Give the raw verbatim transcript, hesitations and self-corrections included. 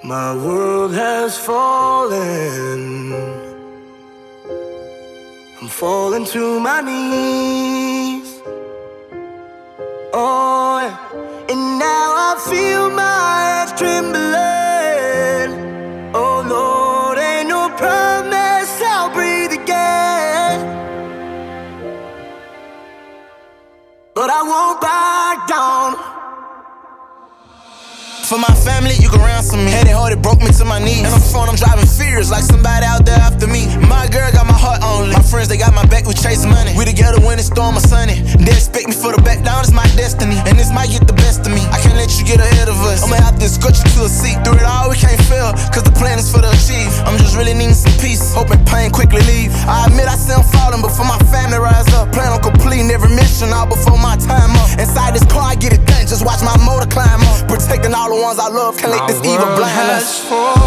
My world has fallen. I'm falling to my knees. Oh, yeah. And now I feel my hands trembling. Oh Lord, ain't no promise I'll breathe again, but I won't back down. For my family, you can ransom me. Had it hard, it broke me to my knees. And I'm phone, I'm driving fears like somebody out there after me. My girl got my heart only. My friends, they got my back, we chase money. We together when it's storm or sunny. They expect me for the back down, it's my destiny. And this might get the best of me. I can't let you get ahead of us. I'ma have to escort you to a seat. Through it all, we can't fail, cause the plan is for the achieve. I'm just really needing some peace, hoping pain quickly leave. I admit I see I'm falling, but for my family rise up. Plan on completing every mission all before my time up. Inside this car, I get it done, just watch my motor climb up. Protecting all the ones I love, can't let this evil blind us.